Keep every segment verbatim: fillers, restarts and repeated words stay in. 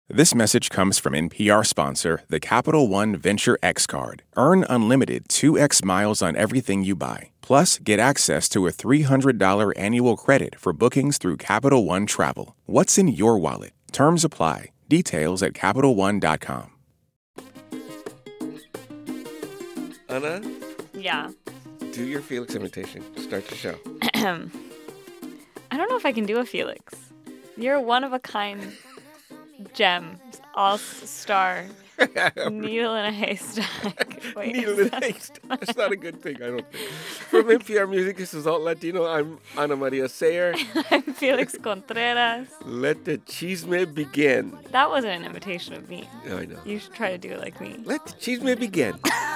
This message comes from N P R sponsor, the Capital One Venture X Card. Earn unlimited two x miles on everything you buy. Plus, get access to a three hundred dollars annual credit for bookings through Capital One Travel. What's in your wallet? Terms apply. Details at Capital One dot com. Anna? Yeah. Do your Felix imitation. Start the show. I don't know if I can do a Felix. You're a one-of-a-kind gem, all-star, needle in a haystack. Wait, Needle in a haystack. That's not a good thing, I don't think. From N P R Music, this is Alt Latino. I'm Ana Maria Sayer. I'm Felix Contreras. Let the chisme begin. That wasn't an imitation of me. Yeah, I know. You should try to do it like me. Let the chisme begin.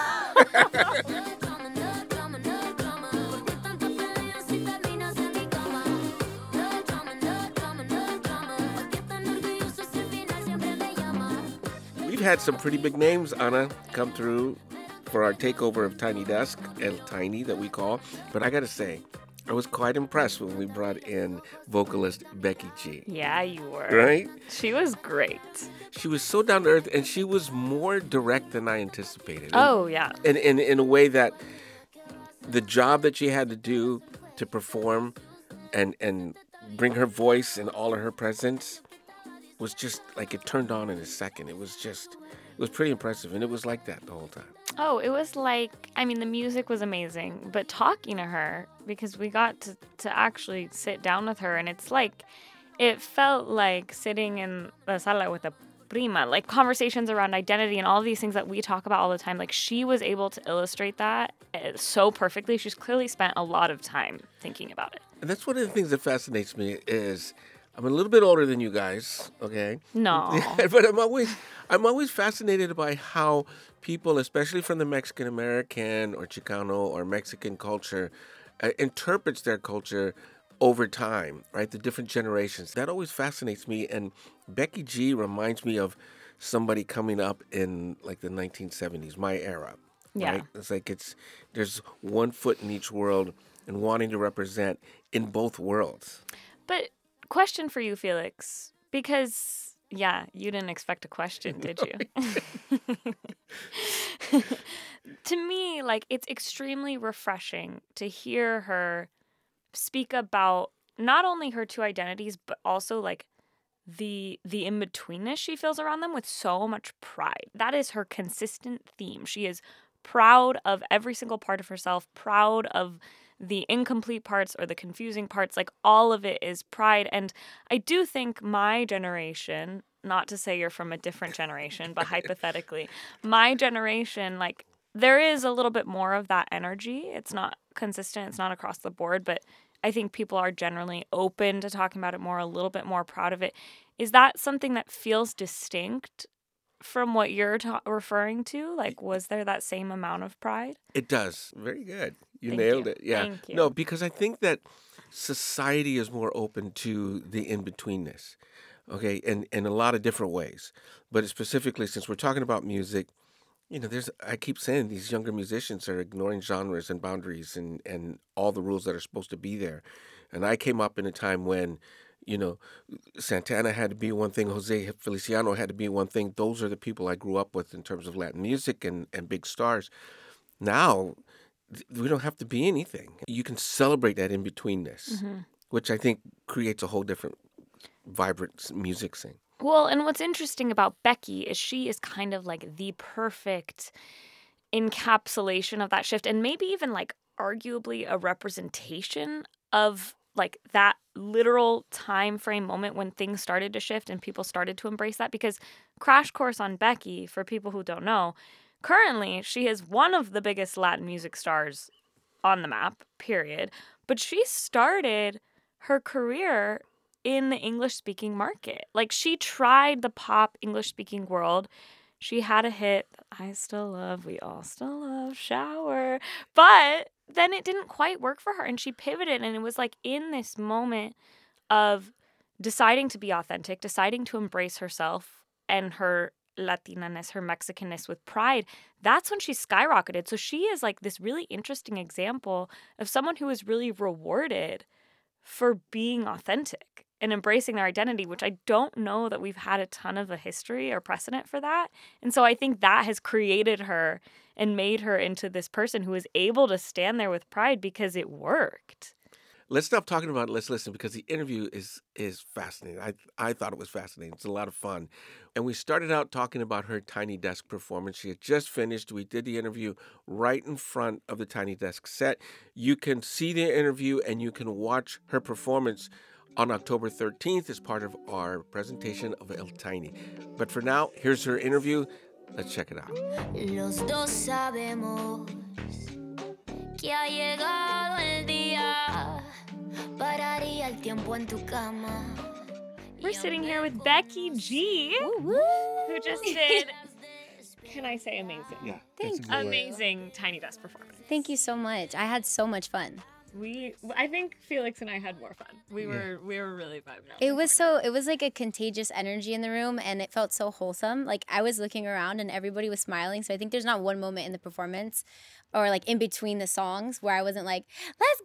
We've had some pretty big names, Anna, come through for our takeover of Tiny Desk, El Tiny that we call. But I got to say, I was quite impressed when we brought in vocalist Becky G. Yeah, you were. Right? She was great. She was so down to earth, and she was more direct than I anticipated. Oh, yeah. And in, in, in a way that the job that she had to do to perform and and bring her voice and all of her presence was just like it turned on in a second. It was just, it was pretty impressive, and it was like that the whole time. Oh, it was like, I mean, the music was amazing, but talking to her, because we got to, to actually sit down with her, and it's like, it felt like sitting in the sala with a prima, like conversations around identity and all of these things that we talk about all the time. Like, she was able to illustrate that so perfectly. She's clearly spent a lot of time thinking about it. And that's one of the things that fascinates me is I'm a little bit older than you guys, okay? No. But I'm always I'm always fascinated by how people, especially from the Mexican American or Chicano or Mexican culture, uh, interprets their culture over time, right? The different generations. That always fascinates me. And Becky G reminds me of somebody coming up in like the nineteen seventies, my era. Yeah. Right? It's like it's there's one foot in each world and wanting to represent in both worlds. But question for you, Felix, because, yeah, you didn't expect a question, did you? To me, like, it's extremely refreshing to hear her speak about not only her two identities, but also, like, the the in-betweenness she feels around them with so much pride. That is her consistent theme. She is proud of every single part of herself, proud of the incomplete parts or the confusing parts. Like, all of it is pride. And I do think my generation, not to say you're from a different generation, but hypothetically, my generation, like, there is a little bit more of that energy. It's not consistent. It's not across the board, but I think people are generally open to talking about it more, a little bit more proud of it. Is that something that feels distinct from what you're ta- referring to? Like, was there that same amount of pride? It does. Very good. You Thank nailed you. it. Yeah. Thank you. No, because I think that society is more open to the in-betweenness, okay, in, in a lot of different ways. But specifically, since we're talking about music, you know, there's, I keep saying these younger musicians are ignoring genres and boundaries and, and all the rules that are supposed to be there. And I came up in a time when, you know, Santana had to be one thing, Jose Feliciano had to be one thing. Those are the people I grew up with in terms of Latin music and, and big stars. Now, th- we don't have to be anything. You can celebrate that in-betweenness, mm-hmm. which I think creates a whole different, vibrant music scene. Well, and what's interesting about Becky is she is kind of like the perfect encapsulation of that shift, and maybe even like arguably a representation of like that literal time frame moment when things started to shift and people started to embrace that. Because Crash Course on Becky, for people who don't know, currently she is one of the biggest Latin music stars on the map, period. But she started her career in the English-speaking market. Like, she tried the pop English-speaking world. She had a hit, I Still Love, We All Still Love, Shower. But then it didn't quite work for her, and she pivoted, and it was like in this moment of deciding to be authentic, deciding to embrace herself and her Latinaness, her Mexicanness with pride. That's when she skyrocketed. So she is like this really interesting example of someone who is really rewarded for being authentic. and embracing their identity, which I don't know that we've had a ton of a history or precedent for that. And so I think that has created her and made her into this person who is able to stand there with pride because it worked. Let's stop talking about it. Let's listen, because the interview is is fascinating. I I thought it was fascinating. It's a lot of fun. And we started out talking about her Tiny Desk performance. She had just finished. We did the interview right in front of the Tiny Desk set. You can see the interview and you can watch her performance on October thirteenth as part of our presentation of El Tiny. But for now, here's her interview. Let's check it out. Los dos sabemos que ha llegado el día. Pararía el tiempo en tu cama. We're sitting here with Becky G, who just did, can I say amazing? Yeah. Thank you. Amazing Tiny Desk performance. Thank you so much. I had so much fun. We, I think Felix and I had more fun. We were, we were really vibing out. It was so, it was like a contagious energy in the room, and it felt so wholesome. Like, I was looking around and everybody was smiling. So I think there's not one moment in the performance or like in between the songs where I wasn't like, let's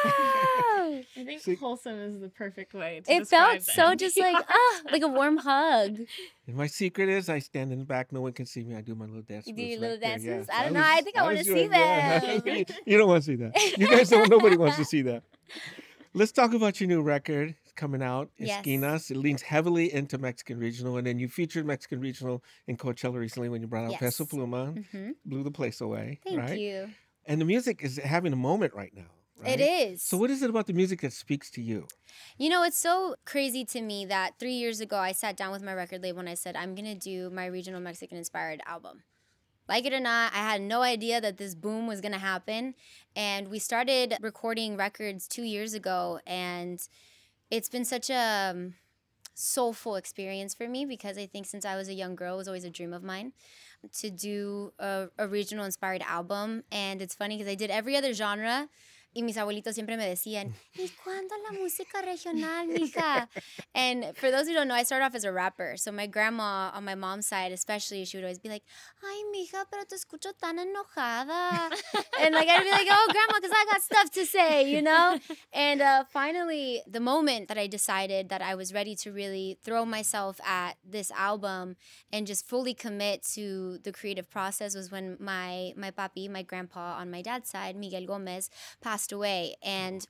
go. I think wholesome is the perfect way to It describe felt so that. just like, ah, like a warm hug. And my secret is I stand in the back. No one can see me. I do my little dance. You do moves your little right there. dances? Yeah. I don't know. I think I wanna was see doing- yeah. them. You don't want to see that. You guys don't. Nobody wants to see that. Let's talk about your new record coming out, Yes. Esquinas. It leans heavily into Mexican regional, and then you featured Mexican regional in Coachella recently when you brought out Yes. Peso Pluma, hmm blew the place away. Thank right? you. And the music is having a moment right now. Right? It is. So what is it about the music that speaks to you? You know, it's so crazy to me that three years ago I sat down with my record label and I said, I'm going to do my regional Mexican inspired album. Like it or not, I had no idea that this boom was going to happen. And we started recording records two years ago. And it's been such a um, soulful experience for me because I think since I was a young girl, it was always a dream of mine to do a, a regional inspired album. And it's funny because I did every other genre. Y mis abuelitos siempre me decían, ¿y cuándo la música regional, mija? And for those who don't know, I started off as a rapper. So my grandma, on my mom's side especially, she would always be like, ay, mija, pero te escucho tan enojada. And like, I'd be like, oh, grandma, because I got stuff to say, you know? And uh, finally, the moment that I decided that I was ready to really throw myself at this album and just fully commit to the creative process was when my, my papi, my grandpa on my dad's side, Miguel Gomez, passed away. And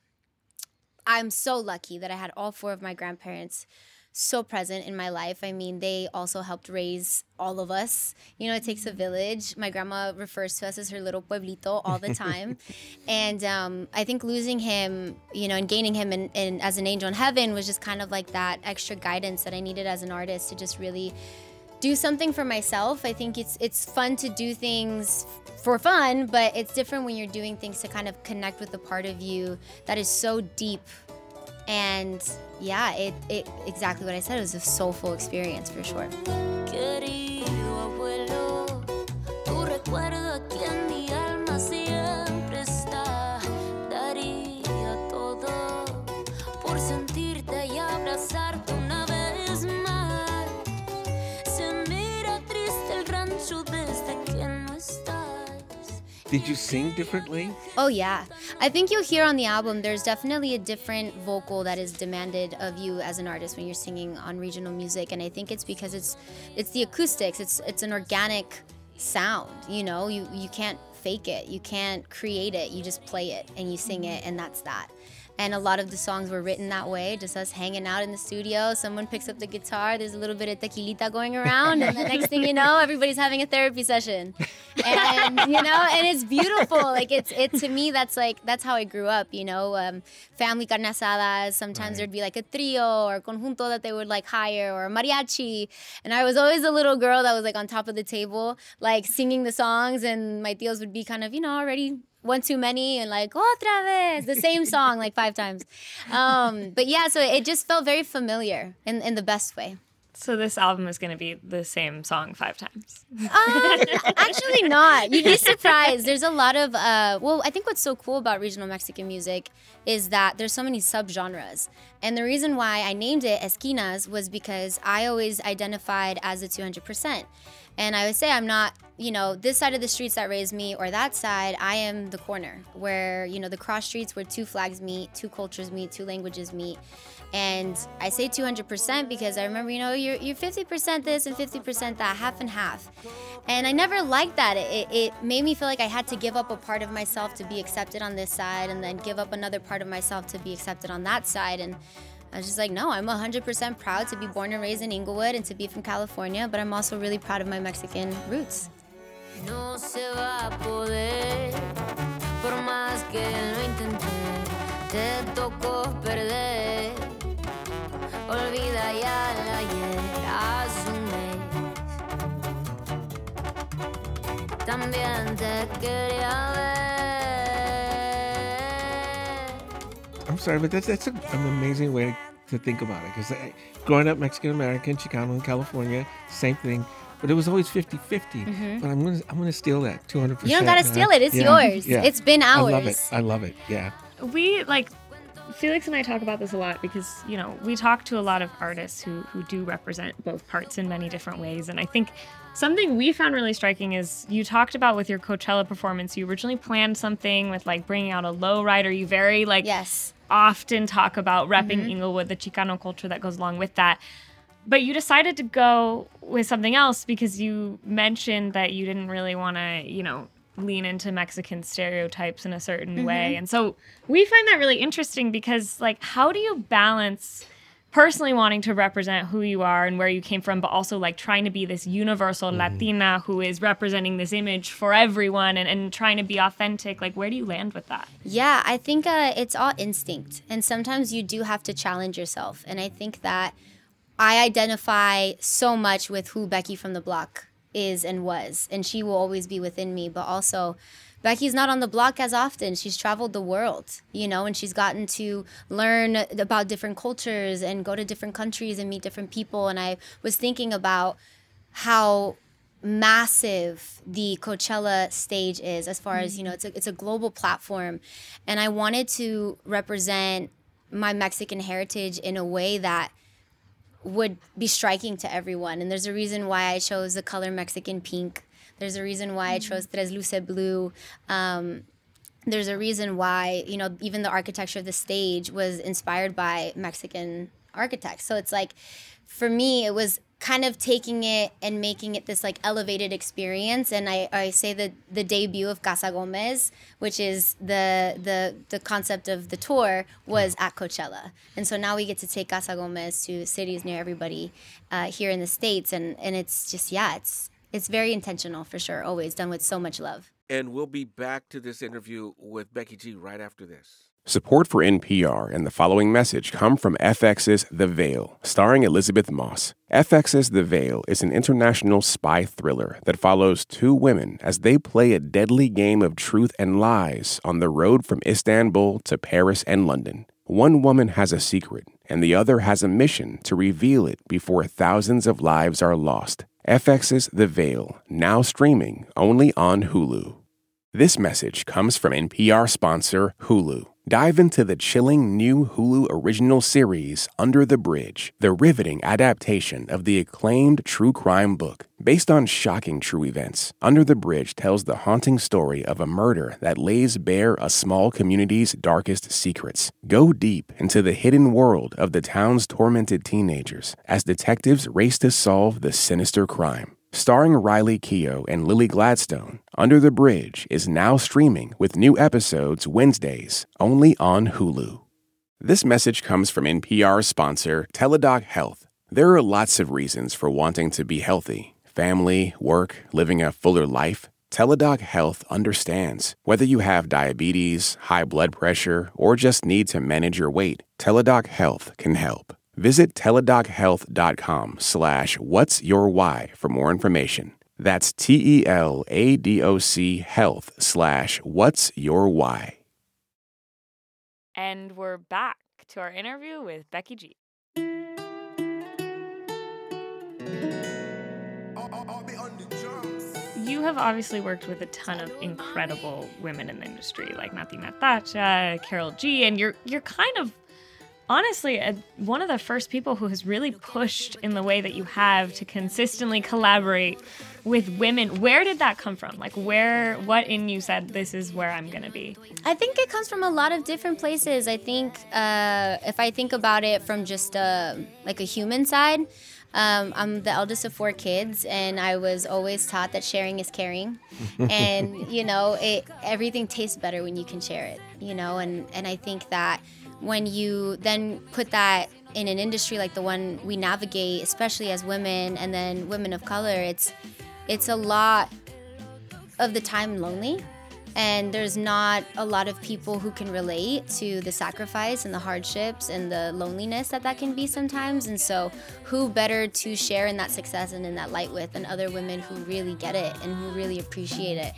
I'm so lucky that I had all four of my grandparents so present in my life. I mean, they also helped raise all of us. You know, it takes a village. My grandma refers to us as her little pueblito all the time. And um, I think losing him, you know, and gaining him in, in, as an angel in heaven was just kind of like that extra guidance that I needed as an artist to just really do something for myself. I think it's it's fun to do things for fun, but it's different when you're doing things to kind of connect with the part of you that is so deep. And yeah, it, it exactly what I said, it was a soulful experience for sure. Querido abuelo, tu recuerdo aquí en mi alma siempre está. Daría todo por sentirte y abrazarte una vez más. Se mira triste el rancho desde que no estás. Did you sing differently? Oh yeah. I think you'll hear on the album there's definitely a different vocal that is demanded of you as an artist when you're singing on regional music, and I think it's because it's it's the acoustics. It's it's an organic sound, you know? You you can't fake it. You can't create it. You just play it and you sing it, and that's that. And a lot of the songs were written that way, just us hanging out in the studio. Someone picks up the guitar, there's a little bit of tequilita going around, and the next thing you know, everybody's having a therapy session. And, you know, and it's beautiful. Like, it's, it to me, that's like, that's how I grew up, you know? Um, family carne asadas, sometimes Right. there'd be like a trio or conjunto that they would like hire, or a mariachi. And I was always the little girl that was like on top of the table, like singing the songs, and my tios would be kind of, you know, already one too many and like otra vez, the same song like five times. Um, but yeah, so it just felt very familiar in, in the best way. So this album is going to be the same song five times. Um, actually not. You'd be surprised. There's a lot of, uh, well, I think what's so cool about regional Mexican music is that there's so many subgenres. And the reason why I named it Esquinas was because I always identified as a two hundred percent. And I would say I'm not you know, this side of the streets that raised me or that side, I am the corner where, you know, the cross streets where two flags meet, two cultures meet, two languages meet. And I say two hundred percent because I remember, you know, you're, you're fifty percent this and fifty percent that, half and half. And I never liked that. It, it made me feel like I had to give up a part of myself to be accepted on this side and then give up another part of myself to be accepted on that side. And I was just like, no, I'm one hundred percent proud to be born and raised in Inglewood and to be from California, but I'm also really proud of my Mexican roots. No se va a poder, por más que lo intenté, te tocó perder. Olvida ya el ayer, asume. También te quería ver. I'm sorry, but that's that's a, an amazing way to, to think about it. Because growing up Mexican American, Chicano in California, same thing. But it was always fifty-fifty. Mm-hmm. But I'm gonna I'm gonna steal that two hundred percent. You don't gotta steal it. It's yeah. yours. Yeah. It's been ours. I love it. I love it. Yeah. We like Felix and I talk about this a lot because, you know, we talk to a lot of artists who who do represent both parts in many different ways. And I think something we found really striking is you talked about with your Coachella performance, you originally planned something with like bringing out a lowrider. You very like yes. often talk about repping Mm-hmm. Inglewood, the Chicano culture that goes along with that. But you decided to go with something else because you mentioned that you didn't really want to, you know, lean into Mexican stereotypes in a certain Mm-hmm. way. And so we find that really interesting because, like, how do you balance personally wanting to represent who you are and where you came from, but also, like, trying to be this universal mm-hmm. Latina who is representing this image for everyone and, and trying to be authentic? Like, where do you land with that? Yeah, I think uh, it's all instinct. And sometimes you do have to challenge yourself. And I think that I identify so much with who Becky from the Block is and was, and she will always be within me. But also, Becky's not on the block as often. She's traveled the world, you know, and she's gotten to learn about different cultures and go to different countries and meet different people. And I was thinking about how massive the Coachella stage is as far as, you know, it's a, it's a global platform. And I wanted to represent my Mexican heritage in a way that would be striking to everyone. And there's a reason why I chose the color Mexican pink. There's a reason why I chose Tres Luce blue. Um, there's a reason why, you know, even the architecture of the stage was inspired by Mexican architects. So it's like, for me, it was kind of taking it and making it this like elevated experience. And I, I say that the debut of Casa Gomez, which is the the the concept of the tour, was at Coachella. And so now we get to take Casa Gomez to cities near everybody uh, here in the States. And, and it's just, yeah, it's it's very intentional for sure. Always done with so much love. And we'll be back to this interview with Becky G right after this. Support for N P R and the following message come from F X's The Veil, starring Elizabeth Moss. F X's The Veil is an international spy thriller that follows two women as they play a deadly game of truth and lies on the road from Istanbul to Paris and London. One woman has a secret, and the other has a mission to reveal it before thousands of lives are lost. F X's The Veil, now streaming only on Hulu. This message comes from N P R sponsor Hulu. Dive into the chilling new Hulu original series, Under the Bridge, the riveting adaptation of the acclaimed true crime book. Based on shocking true events, Under the Bridge tells the haunting story of a murder that lays bare a small community's darkest secrets. Go deep into the hidden world of the town's tormented teenagers as detectives race to solve the sinister crime. Starring Riley Keough and Lily Gladstone, Under the Bridge is now streaming with new episodes Wednesdays, only on Hulu. This message comes from N P R sponsor Teladoc Health. There are lots of reasons for wanting to be healthy. Family, work, living a fuller life. Teladoc Health understands. Whether you have diabetes, high blood pressure, or just need to manage your weight, Teladoc Health can help. Visit teladochealth.com slash what's your why for more information. That's T-E-L-A-D-O-C health slash what's your why. And we're back to our interview with Becky G. You have obviously worked with a ton of incredible women in the industry, like Nati Natasha, Carol G, and you're you're kind of honestly, uh, one of the first people who has really pushed in the way that you have to consistently collaborate with women. Where did that come from? Like, where, what in you said, this is where I'm going to be? I think it comes from a lot of different places. I think uh, if I think about it from just a, like a human side, um, I'm the eldest of four kids, and I was always taught that sharing is caring. And, you know, it everything tastes better when you can share it, you know, and, and I think that when you then put that in an industry like the one we navigate, especially as women and then women of color, it's it's a lot of the time lonely. And there's not a lot of people who can relate to the sacrifice and the hardships and the loneliness that that can be sometimes. And so who better to share in that success and in that light with than other women who really get it and who really appreciate it.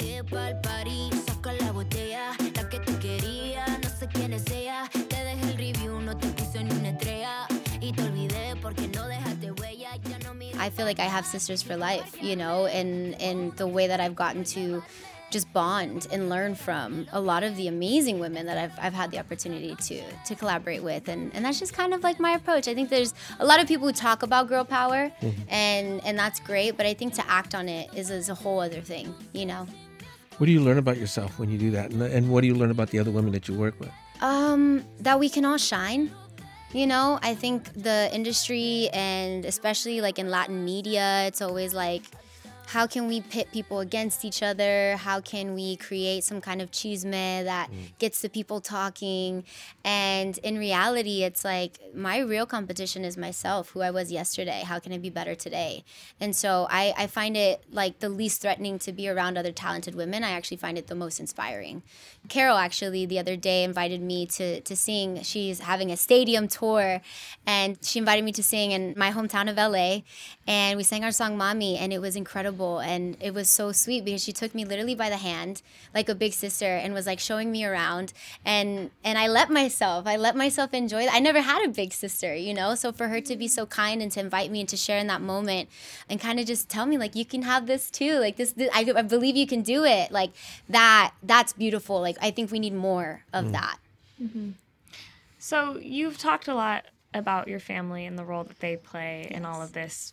I feel like I have sisters for life, you know, and, and the way that I've gotten to just bond and learn from a lot of the amazing women that I've, I've had the opportunity to to collaborate with. And, and that's just kind of like my approach. I think there's a lot of people who talk about girl power, mm-hmm. and, and that's great, but I think to act on it is, is a whole other thing, you know? What do you learn about yourself when you do that? And, and what do you learn about the other women that you work with? Um, that we can all shine. You know, I think the industry, and especially like in Latin media, it's always like, how can we pit people against each other? How can we create some kind of chisme that mm. gets the people talking? And in reality, it's like my real competition is myself, who I was yesterday. How can I be better today? And so I, I find it like the least threatening to be around other talented women. I actually find it the most inspiring. Carol actually the other day invited me to, to sing. She's having a stadium tour, and she invited me to sing in my hometown of L A, and we sang our song Mommy, and it was incredible. And it was so sweet because she took me literally by the hand like a big sister and was like showing me around, and and I let myself I let myself enjoy that. I never had a big sister, you know, so for her to be so kind and to invite me and to share in that moment and kind of just tell me like, you can have this too, like this, this I, I believe you can do it, like that that's beautiful. Like I think we need more of mm. that. Mm-hmm. So you've talked a lot about your family and the role that they play yes. in all of this.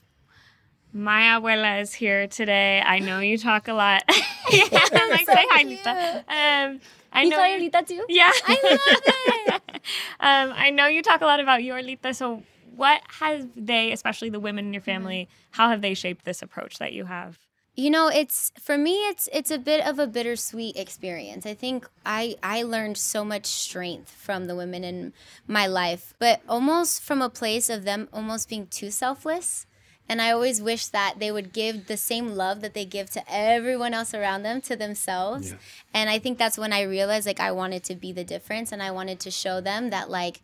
My abuela is here today. I know you talk a lot. Yeah, I'm like, so say hi, Lita. Um, I know you Lita too? Yeah. I love it. um, I know you talk a lot about your Lita. So what have they, especially the women in your family, mm-hmm. how have they shaped this approach that you have? You know, it's for me, it's it's a bit of a bittersweet experience. I think I, I learned so much strength from the women in my life, but almost from a place of them almost being too selfless. And I always wish that they would give the same love that they give to everyone else around them to themselves. Yeah. And I think that's when I realized, like, I wanted to be the difference, and I wanted to show them that, like,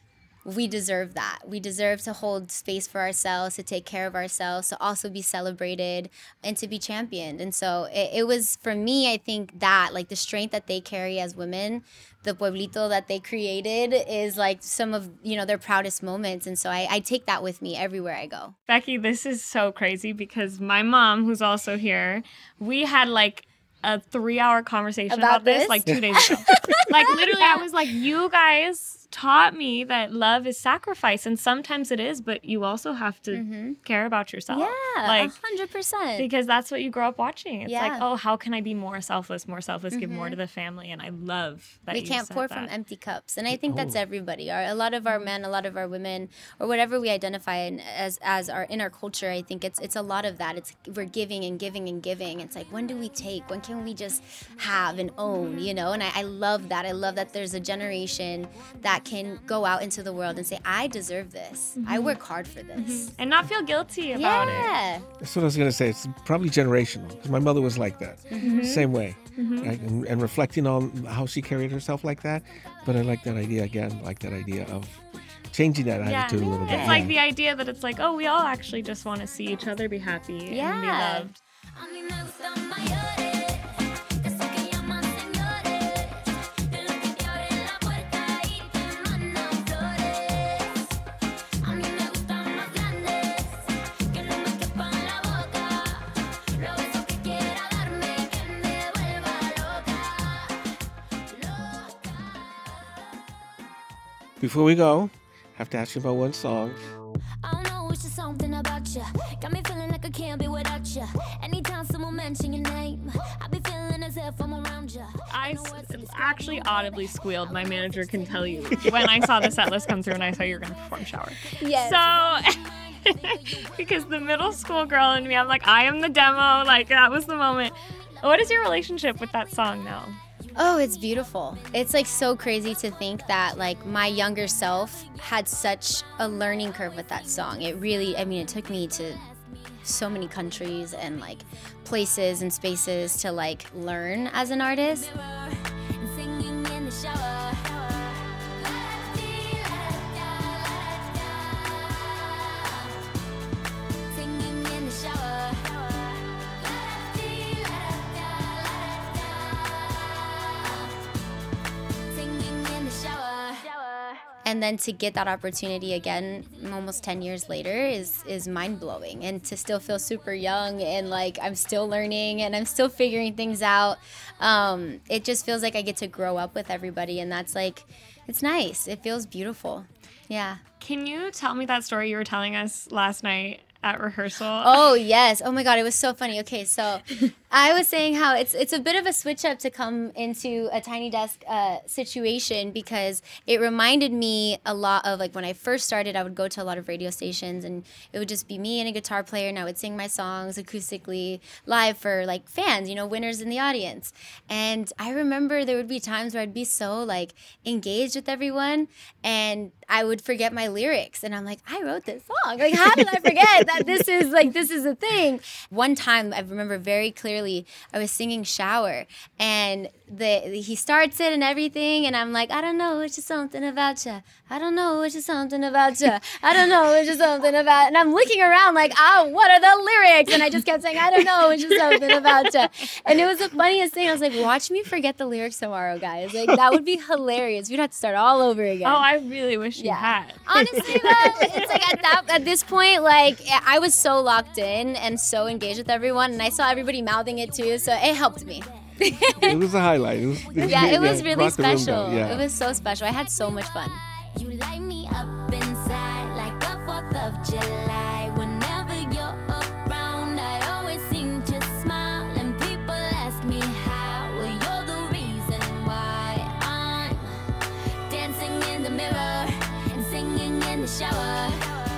we deserve that. We deserve to hold space for ourselves, to take care of ourselves, to also be celebrated and to be championed. And so it, it was, for me, I think that, like, the strength that they carry as women, the pueblito that they created is like some of, you know, their proudest moments. And so I, I take that with me everywhere I go. Becky, this is so crazy because my mom, who's also here, we had like a three hour conversation about, about this? this like two days ago. Like literally I was like, you guys taught me that love is sacrifice, and sometimes it is, but you also have to mm-hmm. care about yourself. Yeah, like one hundred percent. Because that's what you grow up watching. It's yeah. like, oh, how can I be more selfless, more selfless, mm-hmm. give more to the family? And I love that we you can't said pour that. from empty cups. And I think that's everybody. Our, a lot of our men, a lot of our women, or whatever we identify in, as as our in our culture, I think it's it's a lot of that. It's we're giving and giving and giving. It's like, when do we take? When can we just have and own, you know? And I, I love that. I love that there's a generation that can go out into the world and say, I deserve this. Mm-hmm. I work hard for this. Mm-hmm. And not feel guilty about yeah. it. That's what I was going to say. It's probably generational, because my mother was like that. Mm-hmm. Same way. Mm-hmm. Right? And, and reflecting on how she carried herself like that. But I like that idea again, like that idea of changing that yeah. attitude a little bit. It's yeah. like the idea that it's like, oh, we all actually just want to see each other be happy yeah. and be loved. Before we go, I have to ask you about one song. I don't know, it's just something about you. Got me feeling like I can't be without about you. Anytime someone mention your name, I be feeling as if I'm around you. I s- actually audibly squealed. My manager can tell you when I saw the set list come through and I saw you were going to perform Shower. Yes. So, because the middle school girl in me, I'm like, I am the demo. Like, that was the moment. What is your relationship with that song now? Oh, it's beautiful. It's like so crazy to think that like my younger self had such a learning curve with that song. It really, I mean, it took me to so many countries and like places and spaces to like learn as an artist. Singing in the shower. Singing in the shower. Singing in the shower. And then to get that opportunity again almost ten years later is is mind-blowing. And to still feel super young and like I'm still learning and I'm still figuring things out. Um, it just feels like I get to grow up with everybody, and that's like, it's nice. It feels beautiful. Yeah. Can you tell me that story you were telling us last night at rehearsal? Oh yes. Oh my God, it was so funny. Okay, so I was saying how it's it's a bit of a switch up to come into a Tiny Desk uh, situation, because it reminded me a lot of like when I first started. I would go to a lot of radio stations and it would just be me and a guitar player, and I would sing my songs acoustically live for like fans, you know, winners in the audience. And I remember there would be times where I'd be so like engaged with everyone, and I would forget my lyrics, and I'm like, I wrote this song. Like, how did I forget that this is like this is a thing? One time I remember very clearly, I was singing Shower, and the he starts it and everything, and I'm like, I don't know, it's just something about you. I don't know, it's just something about you. I don't know, it's just something about. And I'm looking around like, oh, what are the lyrics? And I just kept saying, I don't know, it's just something about you. And it was the funniest thing. I was like, watch me forget the lyrics tomorrow, guys. Like, that would be hilarious. We'd have to start all over again. Oh, I really wish you had. Honestly, though, it's like at that at this point, like I was so locked in and so engaged with everyone, and I saw everybody mouthing it too, so it helped me. It was a highlight. It was, it was Yeah, it was really rocked the room special. down. Yeah. It was so special. I had so much fun. You light me up inside like a fourth of July. Whenever you're around, I always seem to smile. And people ask me how. Well, you're the reason why I'm dancing in the mirror and singing in the shower.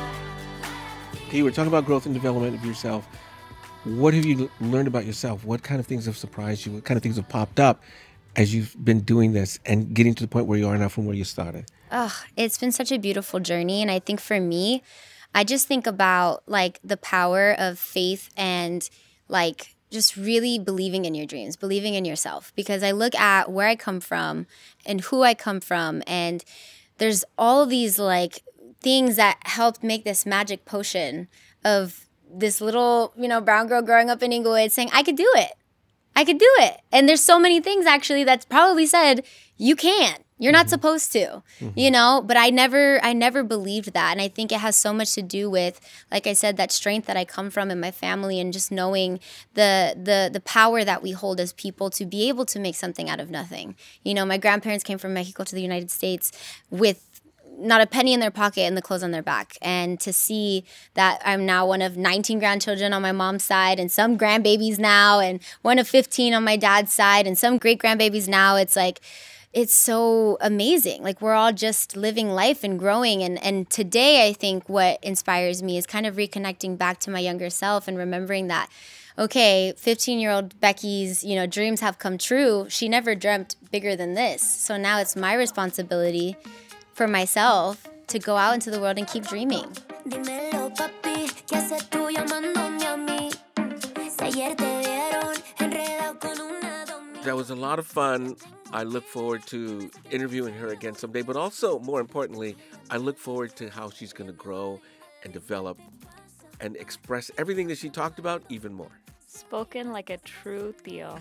Okay, we're talking about growth and development of yourself. What have you l- learned about yourself? What kind of things have surprised you? What kind of things have popped up as you've been doing this and getting to the point where you are now from where you started? Oh, it's been such a beautiful journey. And I think for me, I just think about like the power of faith and like just really believing in your dreams, believing in yourself. Because I look at where I come from and who I come from, and there's all these like things that helped make this magic potion of this little, you know, brown girl growing up in Inglewood saying, I could do it. I could do it. And there's so many things actually that's probably said, you can't. You're not supposed to, mm-hmm. you know, but I never, I never believed that. And I think it has so much to do with, like I said, that strength that I come from in my family, and just knowing the, the, the power that we hold as people to be able to make something out of nothing. You know, my grandparents came from Mexico to the United States with not a penny in their pocket and the clothes on their back. And to see that I'm now one of nineteen grandchildren on my mom's side, and some grandbabies now, and one of fifteen on my dad's side, and some great grandbabies now, it's like, it's so amazing. Like, we're all just living life and growing. And, and today, I think what inspires me is kind of reconnecting back to my younger self and remembering that, okay, fifteen-year-old Becky's, you know, dreams have come true. She never dreamt bigger than this. So now it's my responsibility for myself to go out into the world and keep dreaming. Dímelo, papi, ¿qué haces tú llamándome a mí? Si ayer te vieron enredado con una domingo. That was a lot of fun. I look forward to interviewing her again someday, but also, more importantly, I look forward to how she's going to grow and develop and express everything that she talked about even more. Spoken like a true Theo.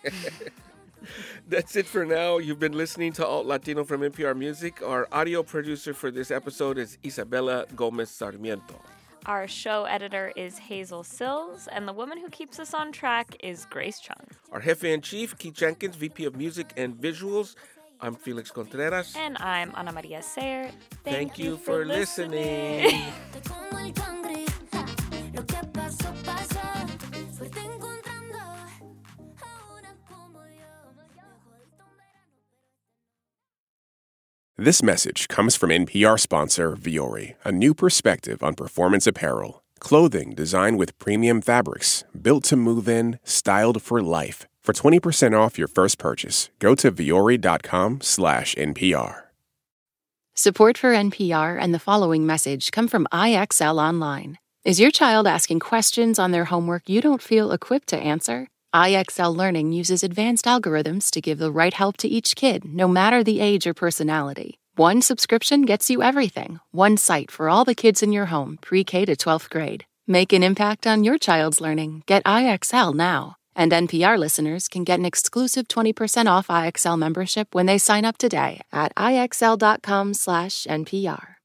That's it for now. You've been listening to Alt Latino from N P R Music. Our audio producer for this episode is Isabela Gomez Sarmiento. Our show editor is Hazel Sills, and the woman who keeps us on track is Grace Chung. Our Jefe-in-Chief, Keith Jenkins, V P of Music and Visuals. I'm Felix Contreras. And I'm Ana Maria Sayer. Thank, Thank you, you for, for listening. listening. This message comes from N P R sponsor Vuori, a new perspective on performance apparel. Clothing designed with premium fabrics, built to move in, styled for life. For twenty percent off your first purchase, go to vuori.com slash NPR. Support for N P R and the following message come from I X L Online. Is your child asking questions on their homework you don't feel equipped to answer? I X L Learning uses advanced algorithms to give the right help to each kid, no matter the age or personality. One subscription gets you everything. One site for all the kids in your home, pre-K to twelfth grade. Make an impact on your child's learning. Get I X L now. And N P R listeners can get an exclusive twenty percent off I X L membership when they sign up today at ixl.com slash NPR.